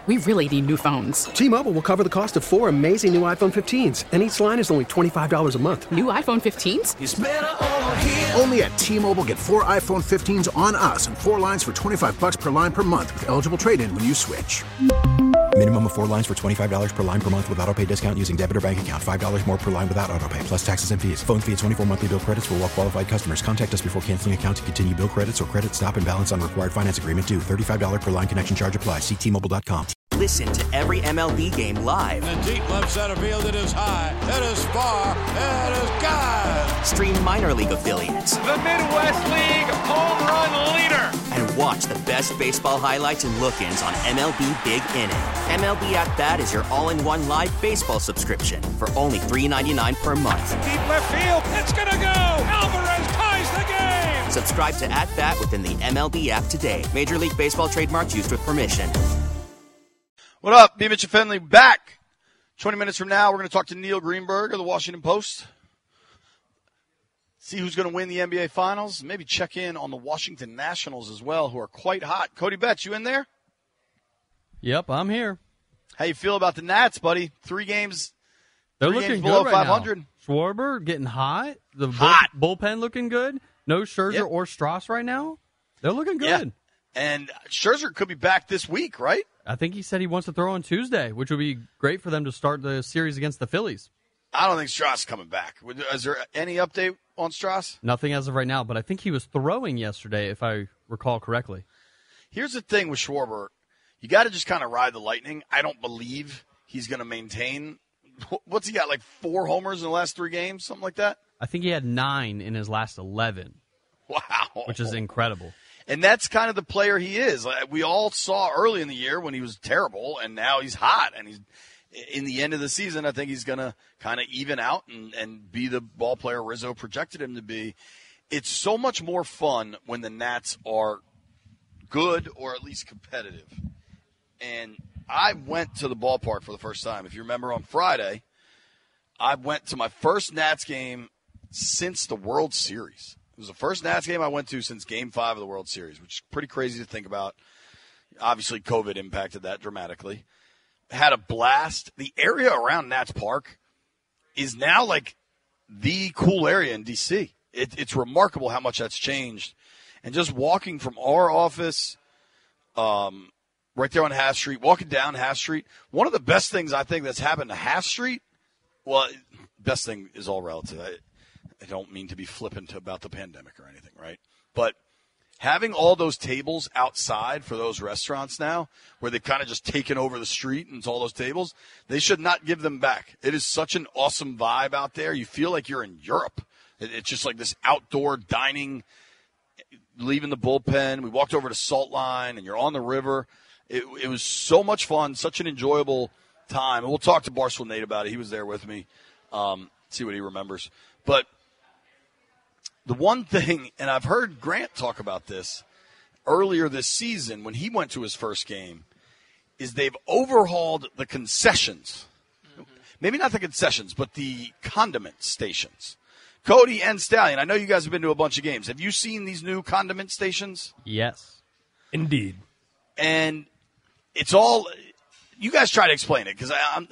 We really need new phones. T-Mobile will cover the cost of 4 amazing new iPhone 15s, and each line is only $25 a month. New iPhone 15s? It's better over here. Only at T-Mobile, get 4 iPhone 15s on us and 4 lines for $25 per line per month with eligible trade-in when you switch. Minimum of 4 lines for $25 per line per month with autopay discount using debit or bank account. $5 more per line without autopay, plus taxes and fees. Phone fee at 24 monthly bill credits for well-qualified customers. Contact us before canceling account to continue bill credits or credit stop and balance on required finance agreement due. $35 per line connection charge applies. See T-Mobile.com. Listen to every MLB game live. In the deep left center field, it is high, it is far, it is gone. Stream minor league affiliates. The Midwest League home run leader. And watch the best baseball highlights and look-ins on MLB Big Inning. MLB At Bat is your all-in-one live baseball subscription for only $3.99 per month. Deep left field, it's gonna go. Alvarez ties the game. Subscribe to At Bat within the MLB app today. Major League Baseball trademarks used with permission. What up? B. Mitch and Finley back. 20 minutes from now, we're going to talk to Neil Greenberg of the Washington Post. See who's going to win the NBA Finals. Maybe check in on the Washington Nationals as well, who are quite hot. Cody Betts, you in there? Yep, I'm here. How you feel about the Nats, buddy? 3 games. They're 3 looking games below good right 500. now. Schwarber getting hot. The Hot. bullpen looking good. No Scherzer or Strauss right now. They're looking good. Yeah. And Scherzer could be back this week, right? I think he said he wants to throw on Tuesday, which would be great for them to start the series against the Phillies. I don't think Strauss is coming back. Is there any update on Strauss? Nothing as of right now, but I think he was throwing yesterday, if I recall correctly. Here's the thing with Schwarber. You got to just kind of ride the lightning. I don't believe he's going to maintain. What's he got, like 4 homers in the last 3 games, something like that? I think he had 9 in his last 11. Wow. Which is incredible. And that's kind of the player he is. We all saw early in the year when he was terrible, and now he's hot. And he's in the end of the season, I think he's going to kind of even out and be the ball player Rizzo projected him to be. It's so much more fun when the Nats are good or at least competitive. And I went to the ballpark for the first time. If you remember on Friday, I went to my first Nats game since the World Series. It was the first Nats game I went to since Game 5 of the World Series, which is pretty crazy to think about. Obviously, COVID impacted that dramatically. Had a blast. The area around Nats Park is now like the cool area in D.C. It's remarkable how much that's changed. And just walking from our office right there on Half Street, walking down Half Street, one of the best things I think that's happened to Half Street, well, best thing is all relative. I don't mean to be flippant about the pandemic or anything, right? But having all those tables outside for those restaurants now, where they've kind of just taken over the street and it's all those tables, they should not give them back. It is such an awesome vibe out there. You feel like you're in Europe. It's just like this outdoor dining, leaving the bullpen. We walked over to Salt Line, and you're on the river. It was so much fun, such an enjoyable time. And we'll talk to Barstool Nate about it. He was there with me, see what he remembers. But the one thing, and I've heard Grant talk about this earlier this season when he went to his first game, is they've overhauled the concessions. Maybe not the concessions, but the condiment stations. Cody and Stallion, I know you guys have been to a bunch of games. Have you seen these new condiment stations? Yes. Indeed. And it's all, you guys try to explain it, because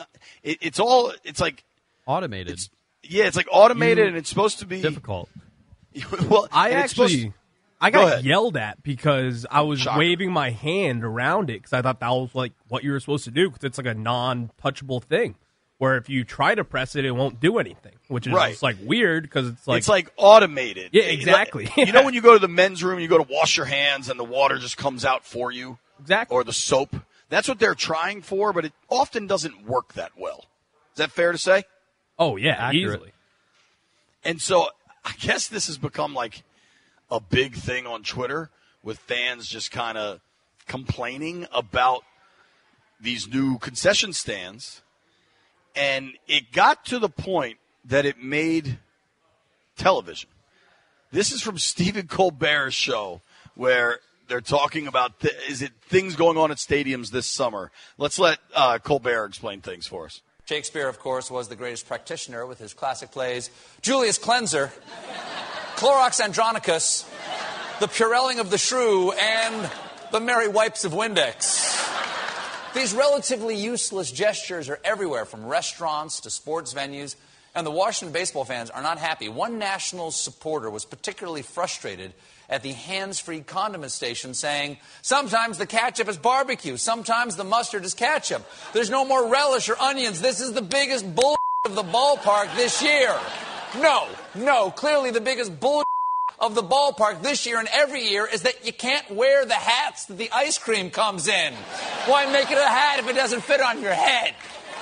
it's like automated. It's like automated, and it's supposed to be difficult. Well, I got yelled at because I was waving my hand around it because I thought that was like what you were supposed to do, because it's like a non-touchable thing where if you try to press it, it won't do anything, which is just like weird because it's like automated. Yeah, exactly. You know when you go to the men's room, you go to wash your hands and the water just comes out for you? Exactly. Or the soap. That's what they're trying for, but it often doesn't work that well. Is that fair to say? Oh, yeah, easily. And so I guess this has become like a big thing on Twitter with fans just kind of complaining about these new concession stands. And it got to the point that it made television. This is from Stephen Colbert's show where they're talking about is it things going on at stadiums this summer. Let's let Colbert explain things for us. Shakespeare, of course, was the greatest practitioner with his classic plays Julius Cleanser, Clorox Andronicus, The Purelling of the Shrew, and The Merry Wipes of Windex. These relatively useless gestures are everywhere, from restaurants to sports venues, and the Washington baseball fans are not happy. One Nationals supporter was particularly frustrated at the hands-free condiment station, saying, sometimes the ketchup is barbecue, sometimes the mustard is ketchup. There's no more relish or onions. This is the biggest bull of the ballpark this year. No, clearly the biggest bull of the ballpark this year and every year is that you can't wear the hats that the ice cream comes in. Why make it a hat if it doesn't fit on your head?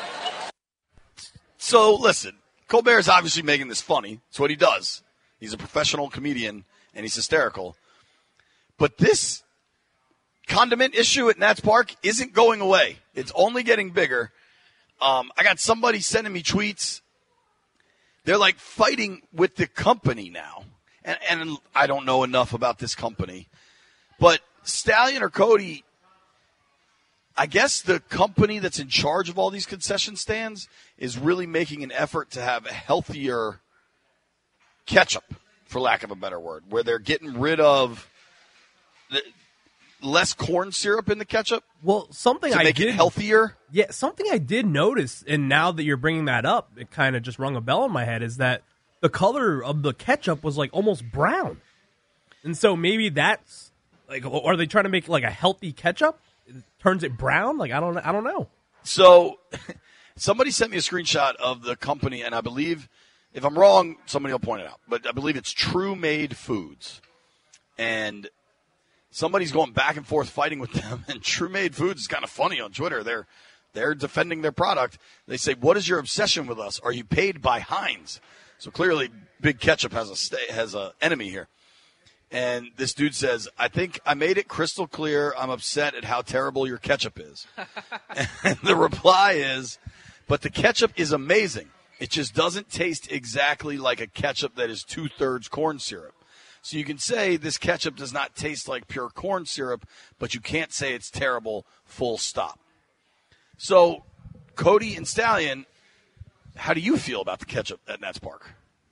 So, listen, Colbert's obviously making this funny. It's what he does. He's a professional comedian, and he's hysterical. But this condiment issue at Nats Park isn't going away. It's only getting bigger. I got somebody sending me tweets. They're like fighting with the company now. And I don't know enough about this company. But Stallion or Cody, I guess the company that's in charge of all these concession stands is really making an effort to have a healthier ketchup, for lack of a better word, where they're getting rid of less corn syrup in the ketchup. Well, something to make it healthier. Yeah, something I did notice, and now that you're bringing that up, it kind of just rung a bell in my head, is that the color of the ketchup was like almost brown. And so maybe that's like, are they trying to make like a healthy ketchup? It turns it brown? Like, I don't know. So somebody sent me a screenshot of the company, and I believe, if I'm wrong, somebody will point it out, but I believe it's True Made Foods. And somebody's going back and forth fighting with them, and True Made Foods is kind of funny on Twitter. They're defending their product. They say, what is your obsession with us? Are you paid by Heinz? So clearly, Big Ketchup has a enemy here. And this dude says, I think I made it crystal clear I'm upset at how terrible your ketchup is. And the reply is, but the ketchup is amazing. It just doesn't taste exactly like a ketchup that is 2/3 corn syrup. So you can say this ketchup does not taste like pure corn syrup, but you can't say it's terrible, full stop. So, Cody and Stallion, how do you feel about the ketchup at Nats Park?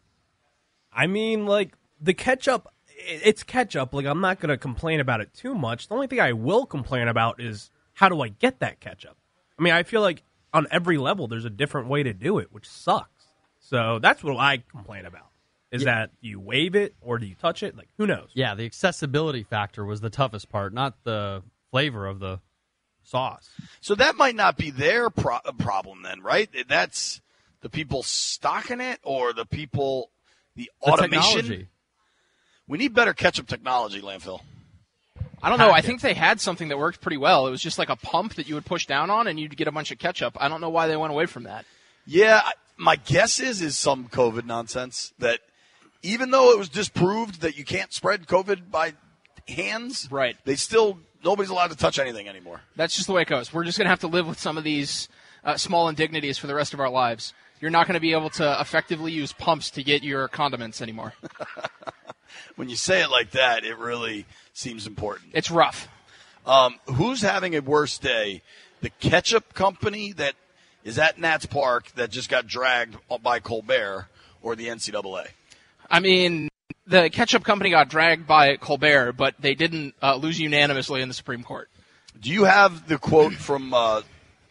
I mean, like, the ketchup, it's ketchup. Like, I'm not going to complain about it too much. The only thing I will complain about is, how do I get that ketchup? I mean, I feel like on every level there's a different way to do it, which sucks. So that's what I complain about. Is that you wave it or do you touch it? Like, who knows? Yeah, the accessibility factor was the toughest part, not the flavor of the sauce. So that might not be their problem then, right? That's the people stocking it or the people, the automation? Technology. We need better ketchup technology, Landfill. I don't know. I think they had something that worked pretty well. It was just like a pump that you would push down on and you'd get a bunch of ketchup. I don't know why they went away from that. Yeah, my guess is some COVID nonsense that even though it was disproved that you can't spread COVID by hands, right? Nobody's allowed to touch anything anymore. That's just the way it goes. We're just going to have to live with some of these small indignities for the rest of our lives. You're not going to be able to effectively use pumps to get your condiments anymore. When you say it like that, it really seems important. It's rough. Who's having a worse day? The ketchup company that is at Nats Park that just got dragged by Colbert, or the NCAA? I mean, the ketchup company got dragged by Colbert, but they didn't lose unanimously in the Supreme Court. Do you have the quote from all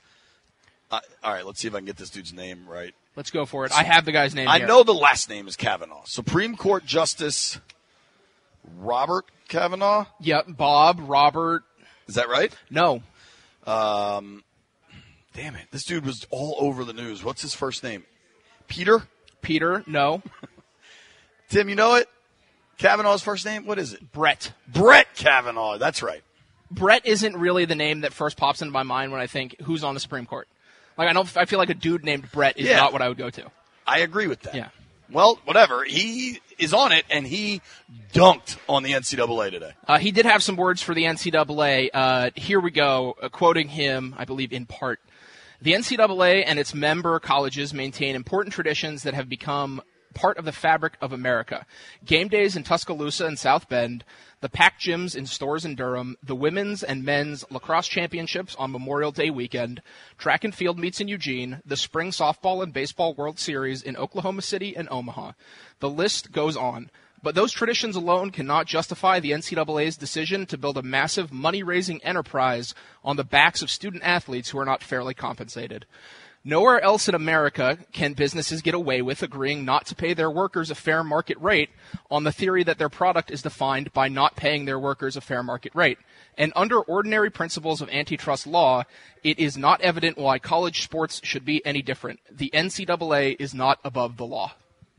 right, let's see if I can get this dude's name right. Let's go for it. I have the guy's name I here. know the last name is Kavanaugh. Supreme Court Justice Robert Kavanaugh? Yep, Bob, Robert. Is that right? No. Damn it. This dude was all over the news. What's his first name? Peter? Peter, no. Tim, you know it? Kavanaugh's first name? What is it? Brett. Brett Kavanaugh. That's right. Brett isn't really the name that first pops into my mind when I think who's on the Supreme Court. Like I feel like a dude named Brett is not what I would go to. I agree with that. Yeah. Well, whatever. He is on it, and he dunked on the NCAA today. He did have some words for the NCAA. Here we go, quoting him, I believe, in part. The NCAA and its member colleges maintain important traditions that have become part of the fabric of America. Game days in Tuscaloosa and South Bend, the packed gyms in Storrs and Durham, the women's and men's lacrosse championships on Memorial Day weekend, track and field meets in Eugene, the spring softball and baseball World Series in Oklahoma City and Omaha. The list goes on. But those traditions alone cannot justify the NCAA's decision to build a massive money-raising enterprise on the backs of student athletes who are not fairly compensated. Nowhere else in America can businesses get away with agreeing not to pay their workers a fair market rate on the theory that their product is defined by not paying their workers a fair market rate. And under ordinary principles of antitrust law, it is not evident why college sports should be any different. The NCAA is not above the law.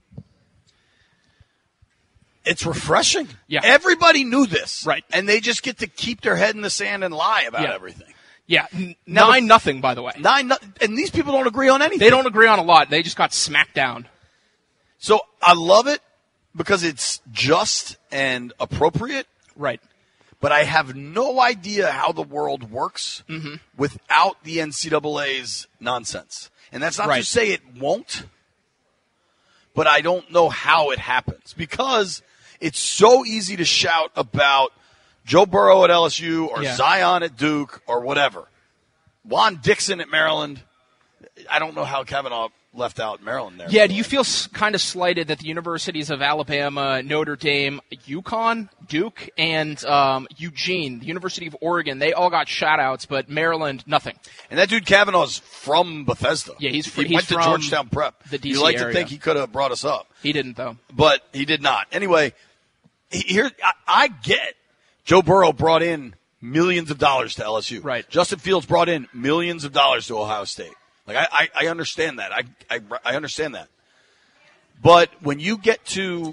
It's refreshing. Yeah. Everybody knew this. Right. And they just get to keep their head in the sand and lie about everything. Yeah, 9-0, by the way. 9-0, and these people don't agree on anything. They don't agree on a lot. They just got smacked down. So I love it because it's just and appropriate. Right. But I have no idea how the world works without the NCAA's nonsense. And that's not to say it won't, but I don't know how it happens because it's so easy to shout about Joe Burrow at LSU or Zion at Duke or whatever. Juan Dixon at Maryland. I don't know how Kavanaugh left out Maryland there. Yeah, do you feel kind of slighted that the universities of Alabama, Notre Dame, UConn, Duke, and Eugene, the University of Oregon, they all got shout-outs, but Maryland, nothing. And that dude Kavanaugh's from Bethesda. Yeah, he went to Georgetown Prep. The DC you like area. to think he could have brought us up. He didn't, though. But he did not. Anyway, here I get Joe Burrow brought in millions of dollars to LSU. Right. Justin Fields brought in millions of dollars to Ohio State. Like I understand that. I understand that. But when you get to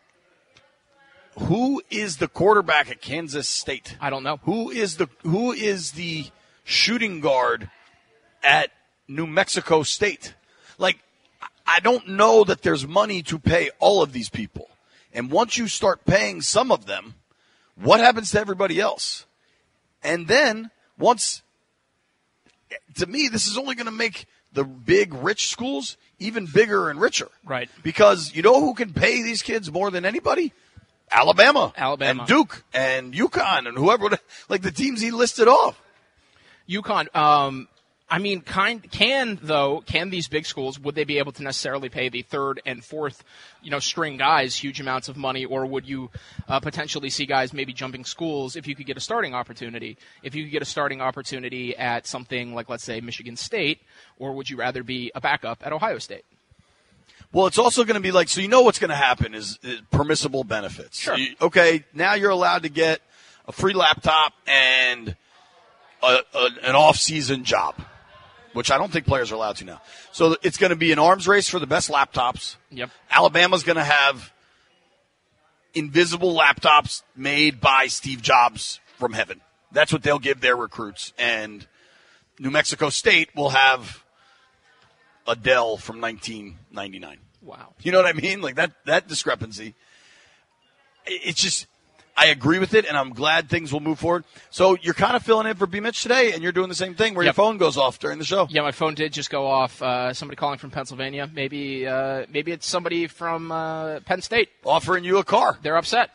who is the quarterback at Kansas State? I don't know. Who is the shooting guard at New Mexico State? Like I don't know that there's money to pay all of these people. And once you start paying some of them, what happens to everybody else? And then to me, this is only going to make the big rich schools even bigger and richer. Right. Because you know who can pay these kids more than anybody? Alabama. And Duke and UConn and whoever, like the teams he listed off. UConn, I mean, can these big schools, would they be able to necessarily pay the third and fourth, string guys huge amounts of money, or would you potentially see guys maybe jumping schools if you could get a starting opportunity? If you could get a starting opportunity at something like, let's say, Michigan State, or would you rather be a backup at Ohio State? Well, it's also going to be like, so what's going to happen is permissible benefits. Sure. Okay, now you're allowed to get a free laptop and an off-season job, which I don't think players are allowed to now. So it's going to be an arms race for the best laptops. Yep. Alabama's going to have invisible laptops made by Steve Jobs from heaven. That's what they'll give their recruits. And New Mexico State will have a Dell from 1999. Wow. You know what I mean? Like that discrepancy. It's just, I agree with it, and I'm glad things will move forward. So you're kind of filling in for B-Mitch today, and you're doing the same thing where your phone goes off during the show. Yeah, my phone did just go off. Somebody calling from Pennsylvania. Maybe it's somebody from Penn State. Offering you a car. They're upset.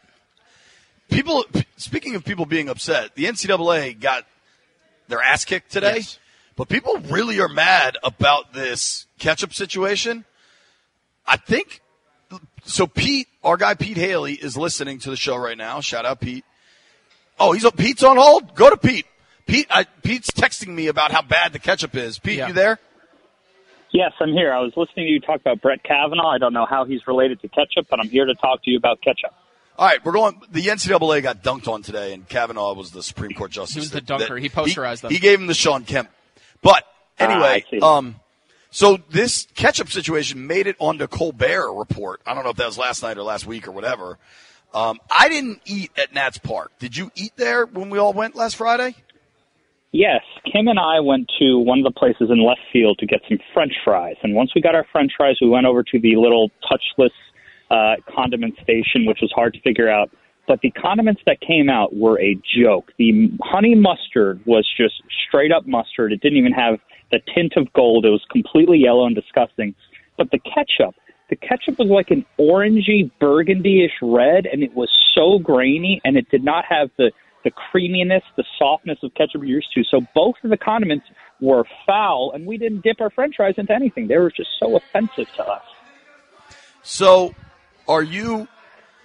Speaking of people being upset, the NCAA got their ass kicked today. Yes. But people really are mad about this ketchup situation. I think so. Pete, our guy Pete Haley, is listening to the show right now. Shout out Pete. Oh, Pete's on hold. Go to Pete. Pete's texting me about how bad the ketchup is. Pete, you there? Yes, I'm here. I was listening to you talk about Brett Kavanaugh. I don't know how he's related to ketchup, but I'm here to talk to you about ketchup. All right, we're going. The NCAA got dunked on today, and Kavanaugh was the Supreme Court justice. He was the dunker. He posterized them. He gave him the Sean Kemp. But anyway, so this ketchup situation made it onto Colbert Report. I don't know if that was last night or last week or whatever. I didn't eat at Nats Park. Did you eat there when we all went last Friday? Yes. Kim and I went to one of the places in left field to get some French fries. And once we got our French fries, we went over to the little touchless condiment station, which was hard to figure out. But the condiments that came out were a joke. The honey mustard was just straight up mustard. It didn't even have the tint of gold. It was completely yellow and disgusting. But the ketchup was like an orangey, burgundy-ish red, and it was so grainy, and it did not have the creaminess, the softness of ketchup you're used to. So both of the condiments were foul, and we didn't dip our French fries into anything. They were just so offensive to us. So are you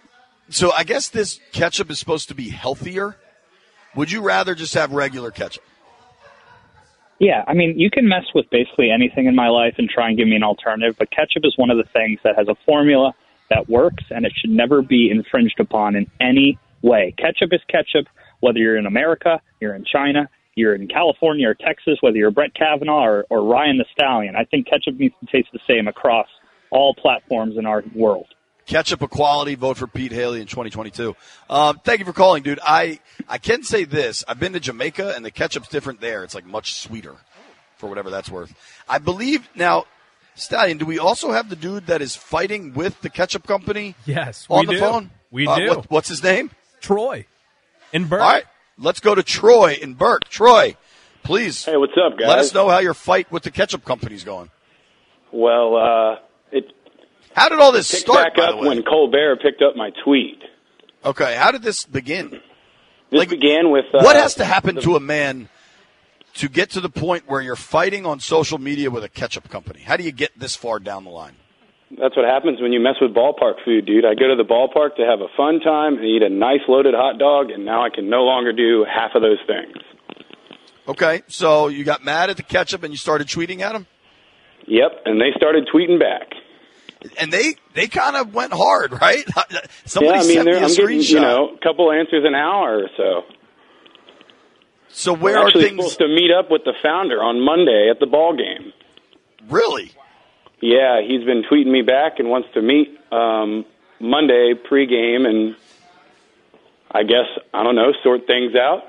So I guess this ketchup is supposed to be healthier. Would you rather just have regular ketchup? Yeah, I mean, you can mess with basically anything in my life and try and give me an alternative, but ketchup is one of the things that has a formula that works, and it should never be infringed upon in any way. Ketchup is ketchup, whether you're in America, you're in China, you're in California or Texas, whether you're Brett Kavanaugh or Ryan the Stallion. I think ketchup needs to taste the same across all platforms in our world. Ketchup equality, vote for Pete Haley in 2022. Thank you for calling, dude. I can say this. I've been to Jamaica, and the ketchup's different there. It's like much sweeter, for whatever that's worth. I believe, now, Stallion, do we also have the dude that is fighting with the ketchup company? Yes, on the phone? We do. What's his name? Troy in Burke. All right, let's go to Troy in Burke. Troy, please. Hey, what's up, guys? Let us know how your fight with the ketchup company's going. Well, how did all this picked start, back up by the way? when Colbert picked up my tweet. Okay, how did this begin? This began with... what has to happen to a man to get to the point where you're fighting on social media with a ketchup company? How do you get this far down the line? That's what happens when you mess with ballpark food, dude. I go to the ballpark to have a fun time and eat a nice loaded hot dog, and now I can no longer do half of those things. Okay, so you got mad at the ketchup and you started tweeting at them? Yep, and they started tweeting back. And they kind of went hard, right? Somebody yeah, I mean, sent me a I'm getting, screenshot. a couple answers an hour or so. So where We're are actually things supposed to meet up with the founder on Monday at the ball game. Really? Yeah, he's been tweeting me back and wants to meet Monday pregame and I guess, I don't know, sort things out.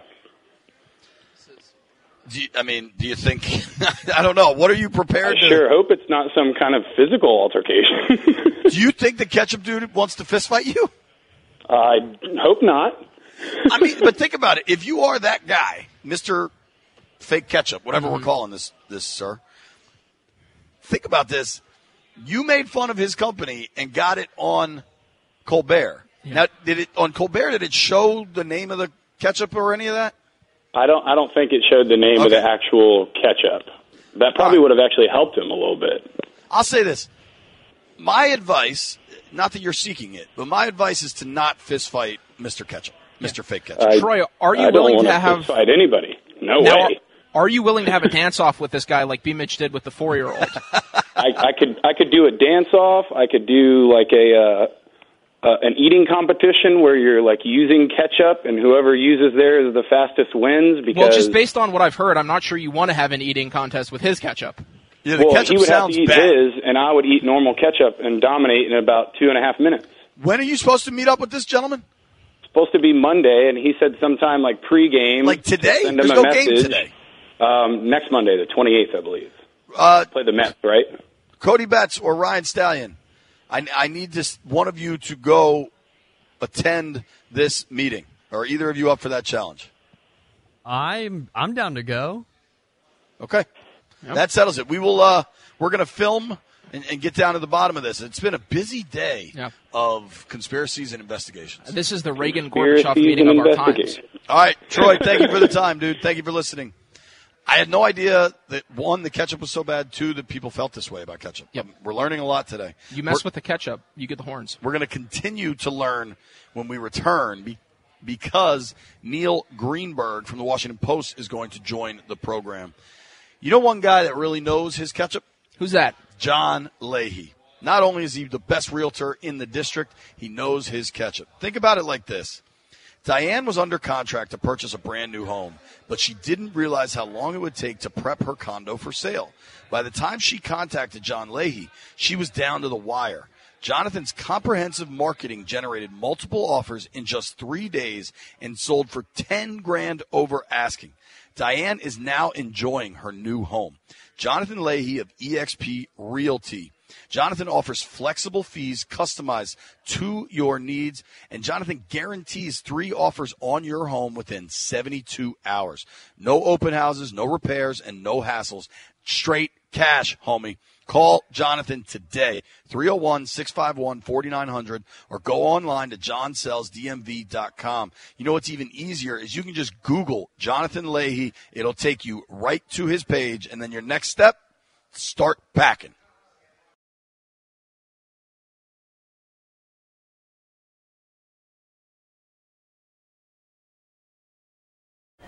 Do you think, I don't know, what are you prepared to? I sure hope it's not some kind of physical altercation. Do you think the ketchup dude wants to fist fight you? I hope not. I mean, but think about it. If you are that guy, Mr. Fake Ketchup, whatever we're calling this, sir, think about this. You made fun of his company and got it on Colbert. Yeah. Now, on Colbert, did it show the name of the ketchup or any of that? I don't think it showed the name of the actual ketchup. That probably would have actually helped him a little bit. I'll say this. My advice, not that you're seeking it, but my advice is to not fist fight Mr. Ketchup, Mr. Fake Ketchup. Troy, are you willing to have fist fight anybody? No way. Are you willing to have a dance off with this guy like B. Mitch did with the 4-year-old? I could do a dance off. I could do like an eating competition where you're like using ketchup and whoever uses theirs the fastest wins. Because well, just based on what I've heard, I'm not sure you want to have an eating contest with his ketchup. Yeah, the ketchup he would have sounds to eat bad. his, and I would eat normal ketchup and dominate in about 2.5 minutes. When are you supposed to meet up with this gentleman? Supposed to be Monday, and he said sometime like pregame. Like today? Send There's him a no game message. today. Next Monday, the 28th, I believe. Play the Mets, right? Cody Betts or Ryan Stallion, I need one of you to go attend this meeting. Are either of you up for that challenge? I'm down to go. Okay. Yep. That settles it. We will. We're going to film and get down to the bottom of this. It's been a busy day of conspiracies and investigations. This is the Reagan-Gorbachev meeting of our times. All right, Troy, thank you for the time, dude. Thank you for listening. I had no idea that, one, the ketchup was so bad, two, that people felt this way about ketchup. Yep. We're learning a lot today. You mess with the ketchup, you get the horns. We're going to continue to learn when we return because Neil Greenberg from the Washington Post is going to join the program. You know one guy that really knows his ketchup? Who's that? John Leahy. Not only is he the best realtor in the district, he knows his ketchup. Think about it like this. Diane was under contract to purchase a brand new home, but she didn't realize how long it would take to prep her condo for sale. By the time she contacted John Leahy, she was down to the wire. Jonathan's comprehensive marketing generated multiple offers in just 3 days and sold for $10,000 over asking. Diane is now enjoying her new home. Jonathan Leahy of eXp Realty. Jonathan offers flexible fees customized to your needs, and Jonathan guarantees 3 offers on your home within 72 hours. No open houses, no repairs, and no hassles. Straight cash, homie. Call Jonathan today, 301-651-4900, or go online to johnsellsdmv.com. You know what's even easier is you can just Google Jonathan Leahy. It'll take you right to his page, and then your next step, start packing.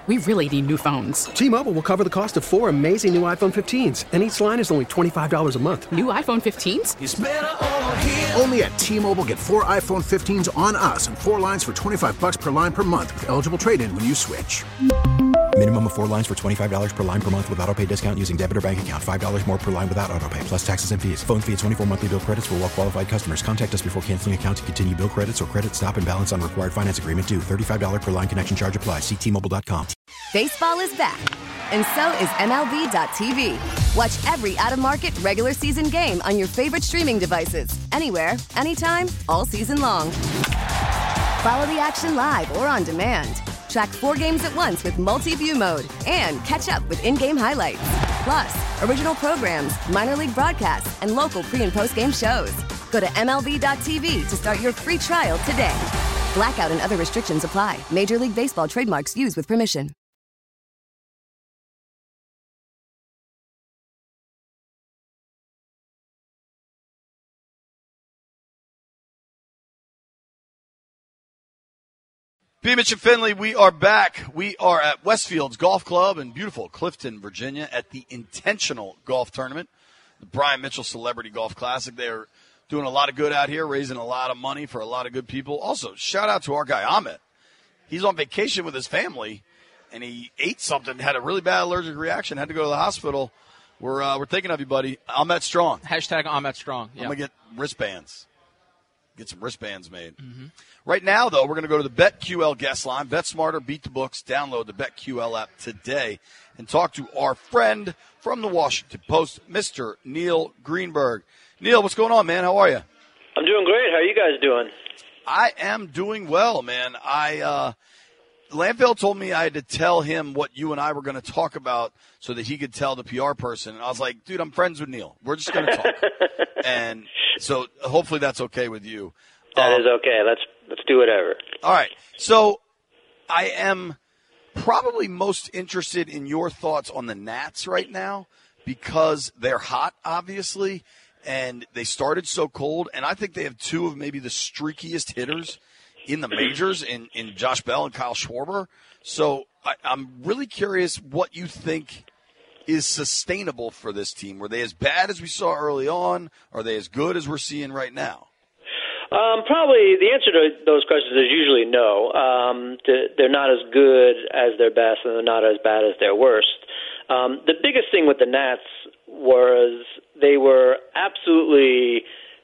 We really need new phones. T-Mobile will cover the cost of 4 amazing new iPhone 15s, and each line is only $25 a month. New iPhone 15s? It's better over here. Only at T-Mobile, get 4 iPhone 15s on us and 4 lines for $25 per line per month with eligible trade-in when you switch. Minimum of 4 lines for $25 per line per month with autopay discount using debit or bank account. $5 more per line without autopay, plus taxes and fees. Phone fee at 24 monthly bill credits for well-qualified customers. Contact us before canceling account to continue bill credits or credit stop and balance on required finance agreement due. $35 per line connection charge applies. See T-Mobile.com. Baseball is back, and so is MLB.tv. Watch every out-of-market regular season game on your favorite streaming devices. Anywhere, anytime, all season long. Follow the action live or on demand. Track 4 games at once with multi-view mode and catch up with in-game highlights. Plus, original programs, minor league broadcasts, and local pre- and post-game shows. Go to MLB.tv to start your free trial today. Blackout and other restrictions apply. Major League Baseball trademarks used with permission. B. Mitch and Finley, we are back. We are at Westfields Golf Club in beautiful Clifton, Virginia at the Intentional Golf Tournament, the Brian Mitchell Celebrity Golf Classic. They're doing a lot of good out here, raising a lot of money for a lot of good people. Also, shout out to our guy, Ahmet. He's on vacation with his family, and he ate something, had a really bad allergic reaction, had to go to the hospital. We're thinking of you, buddy. Ahmet Strong. Hashtag Ahmet Strong. I'm going to get wristbands. Get some wristbands made. Mm-hmm. Right now, though, we're going to go to the BetQL guest line. Bet smarter, beat the books. Download the BetQL app today and talk to our friend from the Washington Post, Mr. Neil Greenberg. Neil, what's going on, man? How are you? I'm doing great. How are you guys doing? I am doing well, man. Landfill told me I had to tell him what you and I were going to talk about so that he could tell the PR person. And I was like, dude, I'm friends with Neil. We're just going to talk. And so hopefully that's okay with you. That is okay. Let's do whatever. All right. So I am probably most interested in your thoughts on the Nats right now because they're hot, obviously, and they started so cold. And I think they have two of maybe the streakiest hitters in the majors in Josh Bell and Kyle Schwarber. So I'm really curious what you think is sustainable for this team. Were they as bad as we saw early on? Are they as good as we're seeing right now? Probably the answer to those questions is usually no. They're not as good as their best, and they're not as bad as their worst. The biggest thing with the Nats was they were absolutely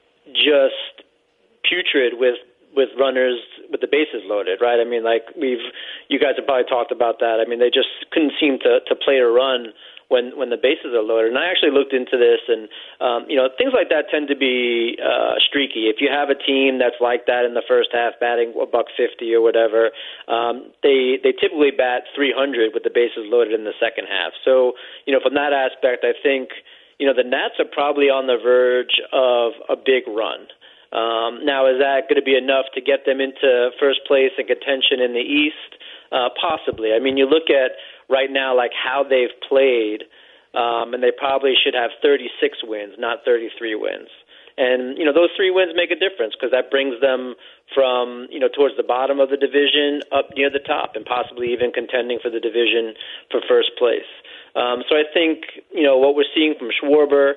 just putrid with runners with the bases loaded, right? I mean, like you guys have probably talked about that. I mean, they just couldn't seem to play a run when the bases are loaded. And I actually looked into this, and things like that tend to be streaky. If you have a team that's like that in the first half, batting $150 or whatever, they typically bat 300 with the bases loaded in the second half. So, from that aspect, I think the Nats are probably on the verge of a big run. Now, is that going to be enough to get them into first place and contention in the East? Possibly. I mean, you look at right now, like how they've played, and they probably should have 36 wins, not 33 wins. And, those 3 wins make a difference because that brings them from, towards the bottom of the division up near the top and possibly even contending for the division for first place. So I think, what we're seeing from Schwarber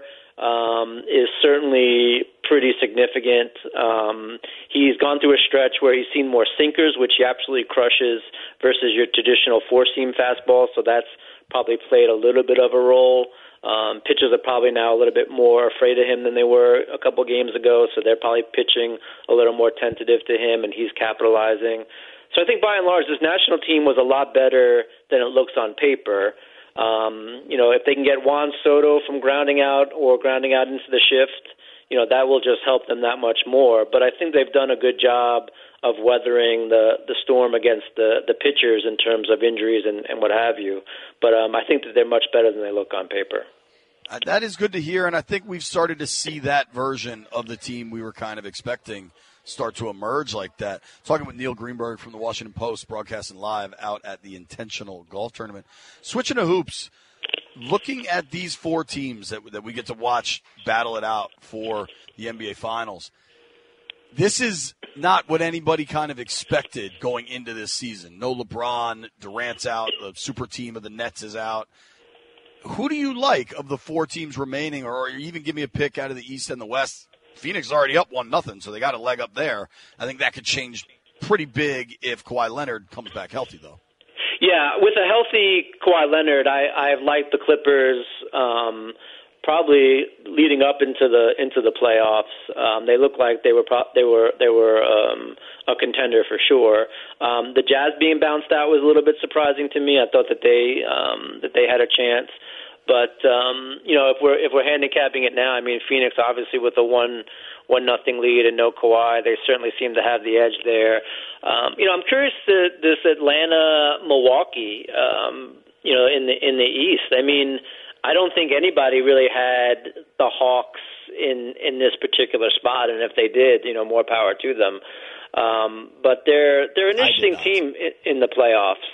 is certainly pretty significant. He's gone through a stretch where he's seen more sinkers, which he absolutely crushes, versus your traditional four-seam fastball, so that's probably played a little bit of a role. Pitchers are probably now a little bit more afraid of him than they were a couple games ago, so they're probably pitching a little more tentative to him, and he's capitalizing. So I think by and large, this national team was a lot better than it looks on paper. If they can get Juan Soto from grounding out into the shift, that will just help them that much more. But I think they've done a good job of weathering the storm against the pitchers in terms of injuries and what have you. But I think that they're much better than they look on paper. That is good to hear, and I think we've started to see that version of the team we were kind of expecting start to emerge like that. Talking with Neil Greenberg from the Washington Post, broadcasting live out at the Intentional Golf Tournament. Switching to hoops, looking at these 4 teams that we get to watch battle it out for the NBA Finals, this is not what anybody kind of expected going into this season. No LeBron, Durant's out, the super team of the Nets is out. Who do you like of the 4 teams remaining, or even give me a pick out of the East and the West? Phoenix is already up 1-0, so they got a leg up there. I think that could change pretty big if Kawhi Leonard comes back healthy, though. Yeah, with a healthy Kawhi Leonard, I've liked the Clippers probably leading up into the playoffs. They looked like they were a contender for sure. The Jazz being bounced out was a little bit surprising to me. I thought that they had a chance. But if we're handicapping it now, I mean, Phoenix obviously with a 1-0 lead and no Kawhi, they certainly seem to have the edge there. I'm curious this Atlanta-Milwaukee, in the East. I mean, I don't think anybody really had the Hawks in this particular spot, and if they did, more power to them. But they're an interesting team in the playoffs.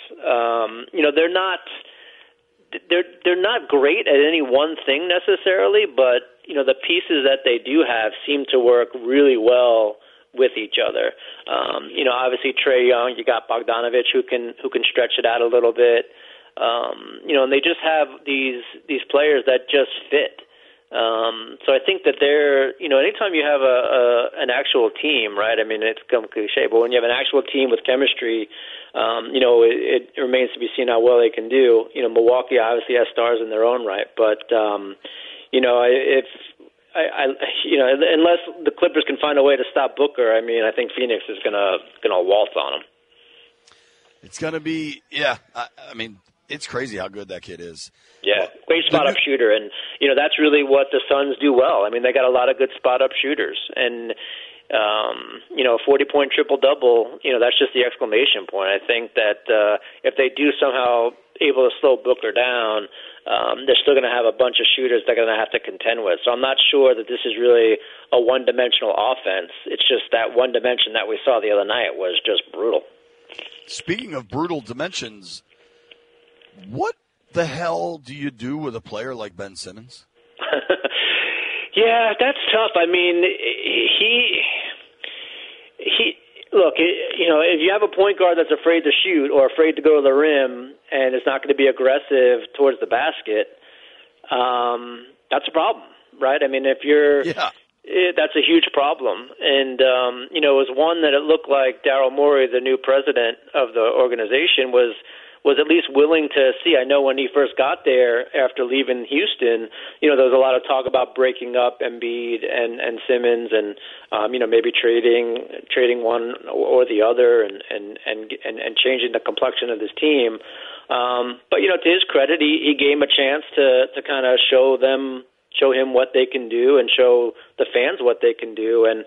They're not great at any one thing necessarily, but the pieces that they do have seem to work really well with each other. Obviously Trae Young, you got Bogdanović who can stretch it out a little bit. And they just have these players that just fit. So I think that they're, anytime you have an actual team, right? I mean, it's come cliche, but when you have an actual team with chemistry, it remains to be seen how well they can do. Milwaukee obviously has stars in their own right, but unless the Clippers can find a way to stop Booker, I mean, I think Phoenix is gonna waltz on them. It's gonna be, yeah. I mean, it's crazy how good that kid is. Yeah, great spot-up shooter, and that's really what the Suns do well. I mean, they got a lot of good spot-up shooters, and 40-point triple-double, that's just the exclamation point. I think that if they do somehow able to slow Booker down, they're still going to have a bunch of shooters they're going to have to contend with. So I'm not sure that this is really a one-dimensional offense. It's just that one dimension that we saw the other night was just brutal. Speaking of brutal dimensions, what the hell do you do with a player like Ben Simmons? Yeah, that's tough. I mean, look, if you have a point guard that's afraid to shoot or afraid to go to the rim and is not going to be aggressive towards the basket, that's a problem, right? I mean, if you're that's a huge problem. And, it was one that it looked like Daryl Morey, the new president of the organization, was at least willing to see. I know when he first got there after leaving Houston, there was a lot of talk about breaking up Embiid and Simmons and, maybe trading one or the other and changing the complexion of this team. But, to his credit, he gave him a chance to kind of show him what they can do and show the fans what they can do. And,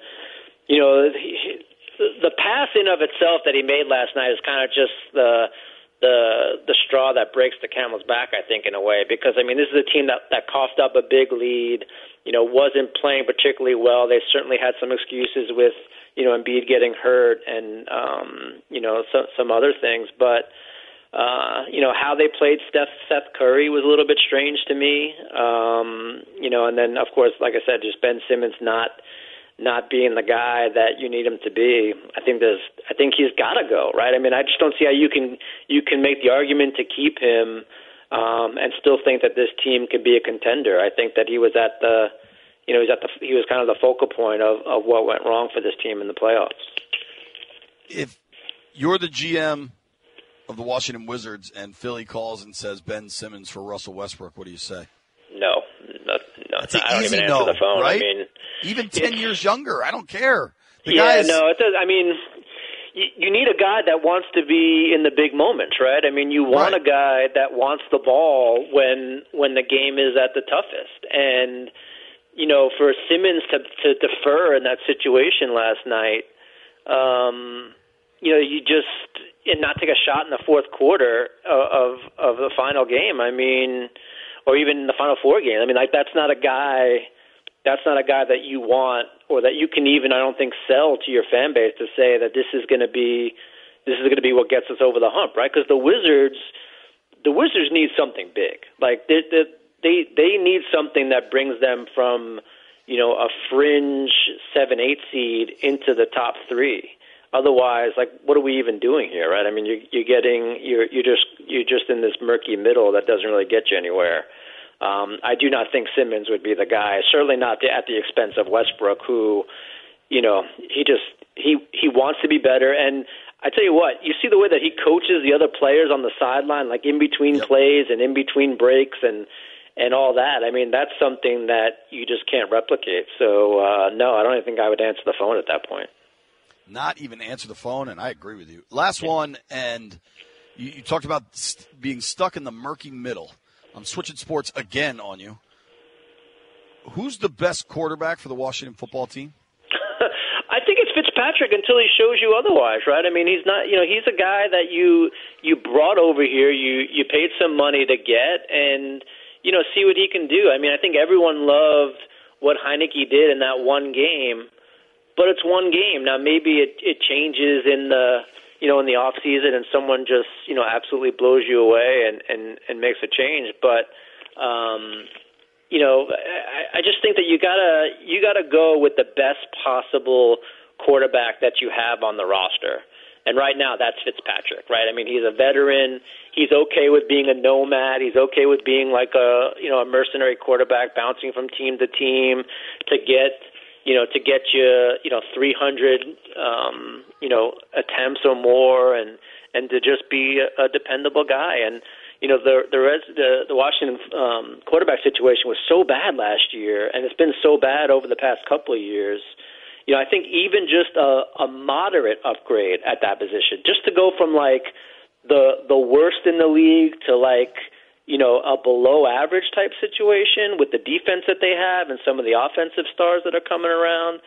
the pass in of itself that he made last night is kind of just the straw that breaks the camel's back, I think, in a way, because, I mean, this is a team that coughed up a big lead, wasn't playing particularly well. They certainly had some excuses with, Embiid getting hurt and, some other things. But, how they played Seth Curry was a little bit strange to me. And then, of course, like I said, just Ben Simmons not being the guy that you need him to be. I think he's got to go, right? I mean, I just don't see how you can make the argument to keep him and still think that this team could be a contender. I think that he was he was kind of the focal point of what went wrong for this team in the playoffs. If you're the GM of the Washington Wizards and Philly calls and says Ben Simmons for Russell Westbrook, what do you say? No. That's an I don't easy even answer the phone. Right? I mean, even 10 years younger, I don't care. It does. I mean, you need a guy that wants to be in the big moments, right? I mean, you want a guy that wants the ball when the game is at the toughest. And, for Simmons to defer in that situation last night, you just not take a shot in the fourth quarter of the final game. I mean, or even the Final Four game. I mean, that's not a guy that you want or that you can even, I don't think, sell to your fan base to say that this is going to be what gets us over the hump, right? Because the Wizards need something big. Like they need something that brings them from a fringe 7-8 seed into the top 3. Otherwise, like, what are we even doing here, right? I mean, you're just in this murky middle that doesn't really get you anywhere. I do not think Simmons would be the guy. Certainly not at the expense of Westbrook, who, he wants to be better. And I tell you what, you see the way that he coaches the other players on the sideline, like in between plays and in between breaks and all that. I mean, that's something that you just can't replicate. So, no, I don't even think I would answer the phone at that point. Not even answer the phone, and I agree with you. Last one, and you talked about being stuck in the murky middle. I'm switching sports again on you. Who's the best quarterback for the Washington football team? I think it's Fitzpatrick until he shows you otherwise, right? I mean, he's not, he's a guy that you brought over here, you paid some money to get, and, see what he can do. I mean, I think everyone loved what Heineke did in that one game, but it's one game. Now, maybe it changes in the, in the off season and someone just, absolutely blows you away and makes a change. But, I just think that you gotta go with the best possible quarterback that you have on the roster. And right now, that's Fitzpatrick, right? I mean, he's a veteran. He's okay with being a nomad. He's okay with being like a mercenary quarterback, bouncing from team to team to get you 300, attempts or more, and to just be a dependable guy. And the Washington quarterback situation was so bad last year, and it's been so bad over the past couple of years. I think even just a moderate upgrade at that position, just to go from like the worst in the league to like a below average type situation with the defense that they have and some of the offensive stars that are coming around.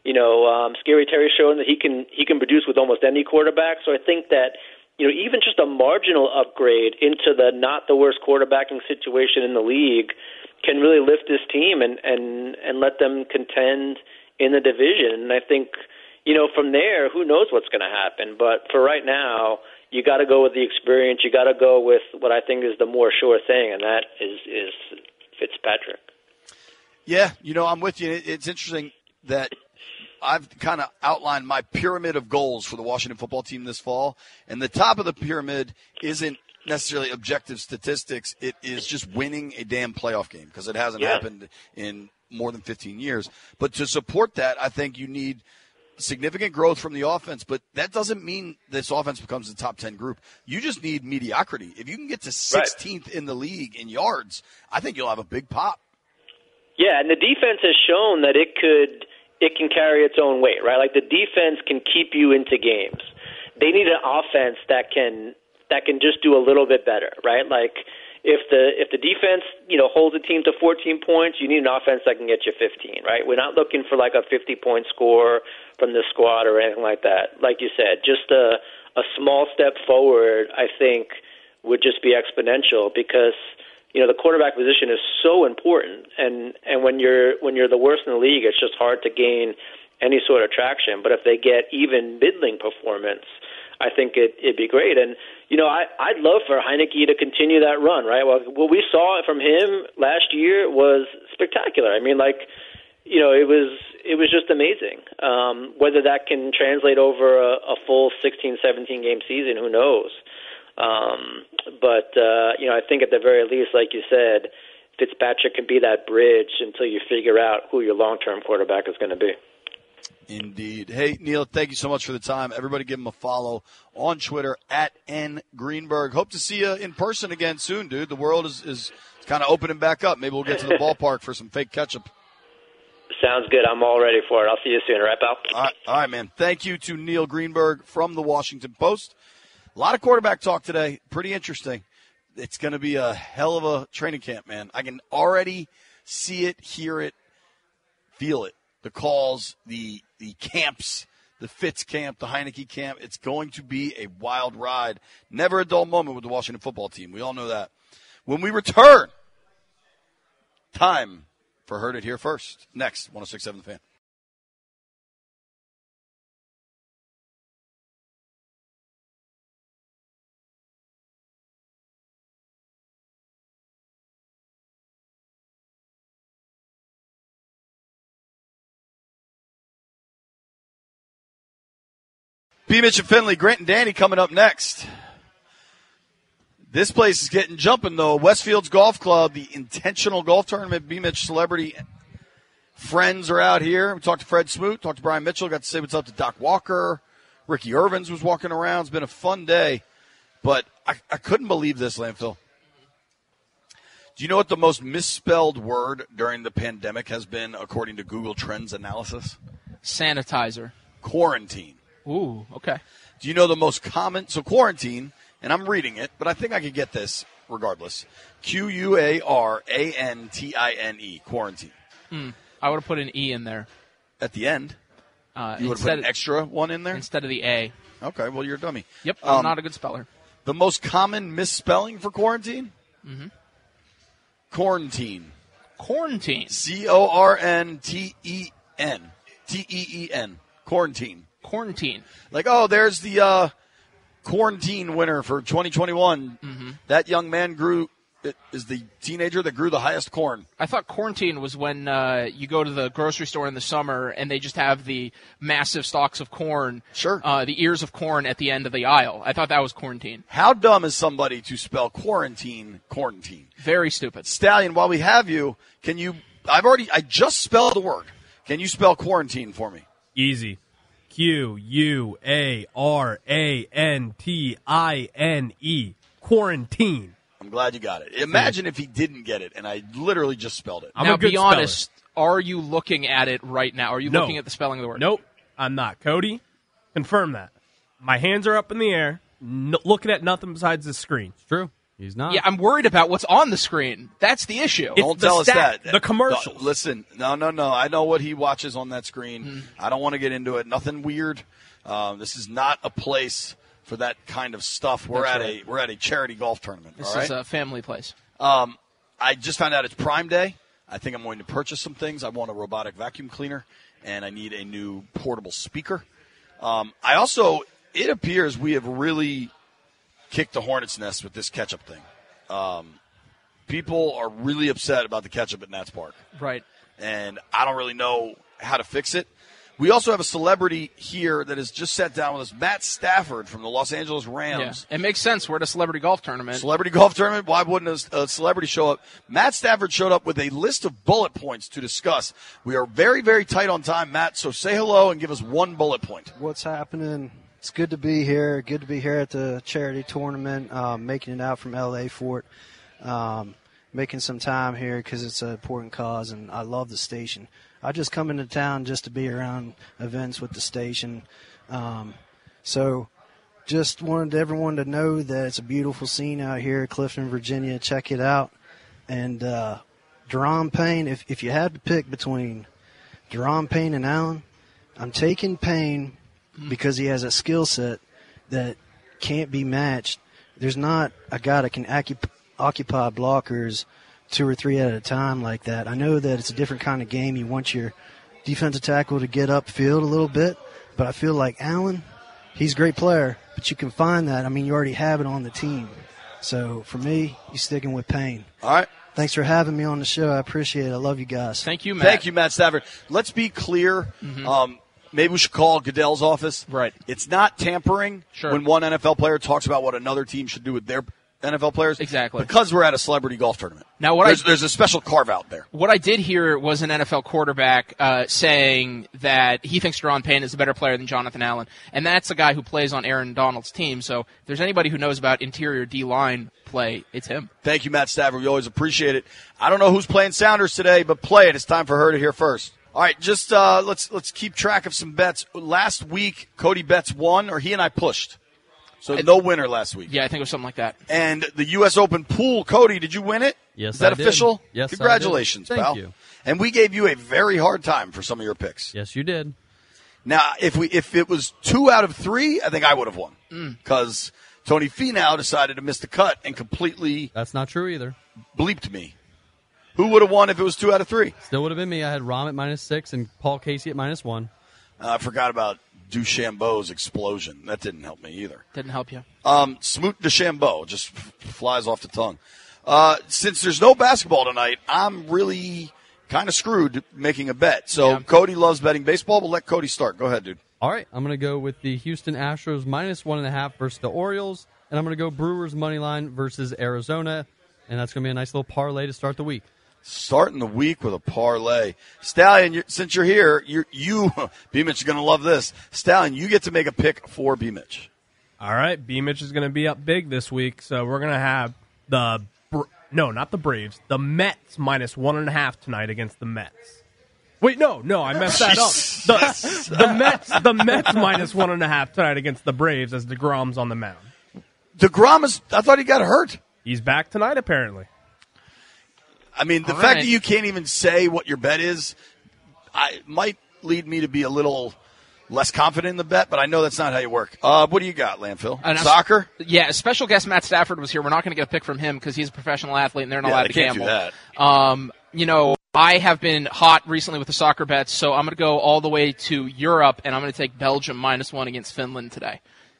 Scary Terry's showing that he can produce with almost any quarterback. So I think that even just a marginal upgrade into the not the worst quarterbacking situation in the league can really lift this team and let them contend in the division. And I think, from there, who knows what's going to happen. But for right now, you got to go with the experience. You got to go with what I think is the more sure thing, and that is Fitzpatrick. Yeah, I'm with you. It's interesting that I've kind of outlined my pyramid of goals for the Washington football team this fall, and the top of the pyramid isn't necessarily objective statistics. It is just winning a damn playoff game, because it hasn't happened in more than 15 years. But to support that, I think you need significant growth from the offense, but that doesn't mean this offense becomes the top 10 group. You just need mediocrity. If you can get to 16th in the league in yards, I think you'll have a big pop. Yeah, and the defense has shown that it can carry its own weight, right? Like, the defense can keep you into games. They need an offense that can just do a little bit better, right? Like, if the defense, holds a team to 14 points, you need an offense that can get you 15, right? We're not looking for like a 50-point score from this squad or anything like that. Like you said, just a small step forward, I think, would just be exponential, because the quarterback position is so important, and when you're the worst in the league, it's just hard to gain any sort of traction. But if they get even middling performance, I think it'd be great. And I'd love for Heineke to continue that run, right? Well, what we saw from him last year was spectacular. I mean, it was just amazing. Whether that can translate over a full 16, 17 game season, who knows? But I think at the very least, like you said, Fitzpatrick can be that bridge until you figure out who your long-term quarterback is going to be. Indeed. Hey, Neil, thank you so much for the time. Everybody give him a follow on Twitter at @NGreenberg. Hope to see you in person again soon, dude. The world is kind of opening back up. Maybe we'll get to the ballpark for some fake ketchup. Sounds good. I'm all ready for it. I'll see you soon, right, pal? All right, man. Thank you to Neil Greenberg from the Washington Post. A lot of quarterback talk today. Pretty interesting. It's going to be a hell of a training camp, man. I can already see it, hear it, feel it. The calls, the camps, the Fitz camp, the Heineke camp. It's going to be a wild ride. Never a dull moment with the Washington football team. We all know that. When we return, time for Heard It Here First. Next, 106.7 The Fan. B. Mitch and Finley, Grant and Danny coming up next. This place is getting jumping, though. Westfields Golf Club, the intentional golf tournament. B. Mitch celebrity friends are out here. We talked to Fred Smoot, talked to Brian Mitchell, got to say what's up to Doc Walker. Ricky Irvins was walking around. It's been a fun day. But I couldn't believe this, Landfill. Do you know what the most misspelled word during the pandemic has been, according to Google Trends analysis? Sanitizer. Quarantine. Ooh, okay. Do you know the most common? So quarantine, and I'm reading it, but I think I could get this regardless. Quarantine. Quarantine. I would have put an E in there. At the end? You would have put an extra one in there? Instead of the A. Okay, well, you're a dummy. Yep, I'm not a good speller. The most common misspelling for quarantine? Mm-hmm. Quarantine. Quarantine. Cornteen. Teen. Quarantine. Quarantine. Like, oh, there's the quarantine winner for 2021. Mm-hmm. That young man is the teenager that grew the highest corn. I thought quarantine was when you go to the grocery store in the summer and they just have the massive stalks of corn. Sure. The ears of corn at the end of the aisle. I thought that was quarantine. How dumb is somebody to spell quarantine? Very stupid. Stallion, while we have you, I just spelled the word. Can you spell quarantine for me? Easy. Quarantine. Quarantine. I'm glad you got it. Imagine if he didn't get it, and I literally just spelled it. Now, be honest. Are you looking at it right now? Are you looking at the spelling of the word? Nope, I'm not. Cody, confirm that. My hands are up in the air, looking at nothing besides the screen. It's true. He's not. Yeah, I'm worried about what's on the screen. That's the issue. Don't tell us that. The commercials. Listen, no. I know what he watches on that screen. I don't want to get into it. Nothing weird. This is not a place for that kind of stuff. We're at a charity golf tournament. This is a family place. I just found out it's Prime Day. I think I'm going to purchase some things. I want a robotic vacuum cleaner, and I need a new portable speaker. It appears we have really kicked the hornet's nest with this ketchup thing. People are really upset about the ketchup at Nats Park. Right. And I don't really know how to fix it. We also have a celebrity here that has just sat down with us, Matt Stafford from the Los Angeles Rams. Yeah. It makes sense. We're at a celebrity golf tournament. Celebrity golf tournament? Why wouldn't a celebrity show up? Matt Stafford showed up with a list of bullet points to discuss. We are very, very tight on time, Matt, so say hello and give us one bullet point. What's happening? It's good to be here. Good to be here at the charity tournament, making it out from L.A. for it. Making some time here because it's an important cause, and I love the station. I just come into town just to be around events with the station. So just wanted everyone to know that it's a beautiful scene out here, Clifton, Virginia. Check it out. And Deron Payne, if you had to pick between Deron Payne and Allen, I'm taking Payne because he has a skill set that can't be matched. There's not a guy that can occupy blockers 2 or 3 at a time like that. I know that it's a different kind of game. You want your defensive tackle to get upfield a little bit, but I feel like Allen, he's a great player, but you can find that. I mean, you already have it on the team. So for me, you're sticking with Payne. All right. Thanks for having me on the show. I appreciate it. I love you guys. Thank you, Matt. Thank you, Matt Stafford. Let's be clear. Maybe we should call Goodell's office. Right. It's not tampering when one NFL player talks about what another team should do with their NFL players. Exactly. Because we're at a celebrity golf tournament. Now, there's a special carve-out there. What I did hear was an NFL quarterback saying that he thinks Deron Payne is a better player than Jonathan Allen, and that's a guy who plays on Aaron Donald's team. So if there's anybody who knows about interior D-line play, it's him. Thank you, Matt Stafford. We always appreciate it. I don't know who's playing Sounders today, but play it. It's time for her to hear first. All right, just let's keep track of some bets. Last week, Cody Betts won, or he and I pushed. So no winner last week. Yeah, I think it was something like that. And the U.S. Open pool, Cody, did you win it? Yes, Is that I did. official? Yes, Congratulations, I did. pal. Thank you. And we gave you a very hard time for some of your picks. Yes, you did. Now, if it was 2 out of 3, I think I would have won. Because Tony Finau decided to miss the cut and completely... That's not true either. ...bleeped me. Who would have won if it was 2 out of 3? Still would have been me. I had Rahm at -6 and Paul Casey at -1. I forgot about DuChambeau's explosion. That didn't help me either. Didn't help you. Smoot DeChambeau just flies off the tongue. Since there's no basketball tonight, I'm really kind of screwed making a bet. So Cody loves betting baseball. We'll let Cody start. Go ahead, dude. All right, I'm going to go with the Houston Astros -1.5 versus the Orioles, and I'm going to go Brewers money line versus Arizona, and that's going to be a nice little parlay to start the week. Starting the week with a parlay. Stallion, since you're here, you B-Mitch is going to love this. Stallion, you get to make a pick for B-Mitch. All right, B-Mitch is going to be up big this week, so we're going to have not the Braves, the Mets -1.5 tonight against the Mets. Wait, no, I messed that up. The Mets -1.5 tonight against the Braves as DeGrom's on the mound. DeGrom I thought he got hurt. He's back tonight, apparently. I mean, the fact that you can't even say what your bet is might lead me to be a little less confident in the bet, but I know that's not how you work. What do you got, Landfill? Soccer? Yeah, special guest Matt Stafford was here. We're not going to get a pick from him because he's a professional athlete and they're not allowed to gamble. Can't do that. I have been hot recently with the soccer bets, so I'm going to go all the way to Europe, and I'm going to take Belgium -1 against Finland today.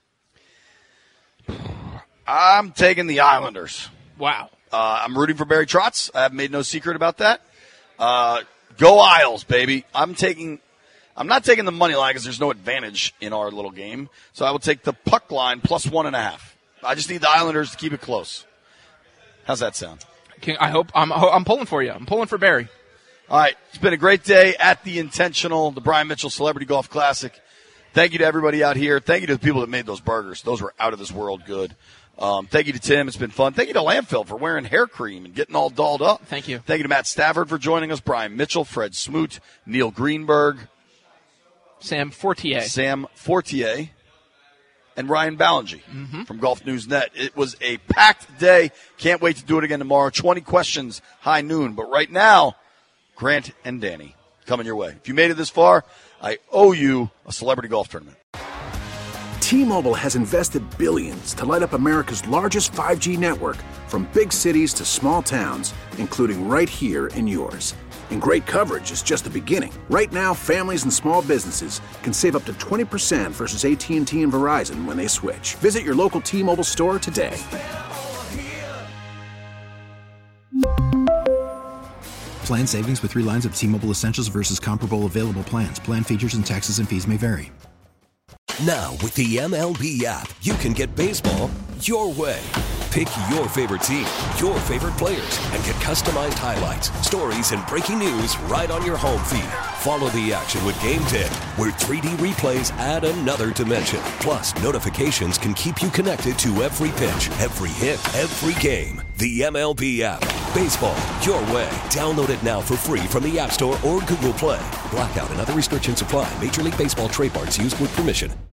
I'm taking the Islanders. Wow. I'm rooting for Barry Trotz. I have made no secret about that. Go Isles, baby. I'm not taking the money line because there's no advantage in our little game, so I will take the puck line +1.5. I just need the Islanders to keep it close. How's that sound? I hope I'm pulling for you. I'm pulling for Barry. All right, it's been a great day at the Intentional, the Brian Mitchell Celebrity Golf Classic. Thank you to everybody out here. Thank you to the people that made those burgers. Those were out of this world good. Thank you to Tim. It's been fun. Thank you to Landfill for wearing hair cream and getting all dolled up. Thank you. Thank you to Matt Stafford for joining us, Brian Mitchell, Fred Smoot, Neil Greenberg, Sam Fortier, and Ryan Ballingy from Golf News Net. It was a packed day. Can't wait to do it again tomorrow. 20 questions, high noon. But right now, Grant and Danny coming your way. If you made it this far, I owe you a celebrity golf tournament. T-Mobile has invested billions to light up America's largest 5G network, from big cities to small towns, including right here in yours. And great coverage is just the beginning. Right now, families and small businesses can save up to 20% versus AT&T and Verizon when they switch. Visit your local T-Mobile store today. Plan savings with 3 lines of T-Mobile Essentials versus comparable available plans. Plan features and taxes and fees may vary. Now, with the MLB app, you can get baseball your way. Pick your favorite team, your favorite players, and get customized highlights, stories, and breaking news right on your home feed. Follow the action with Game Tip, where 3D replays add another dimension. Plus, notifications can keep you connected to every pitch, every hit, every game. The MLB app. Baseball your way. Download it now for free from the App Store or Google Play. Blackout and other restrictions apply. Major League Baseball trademarks used with permission.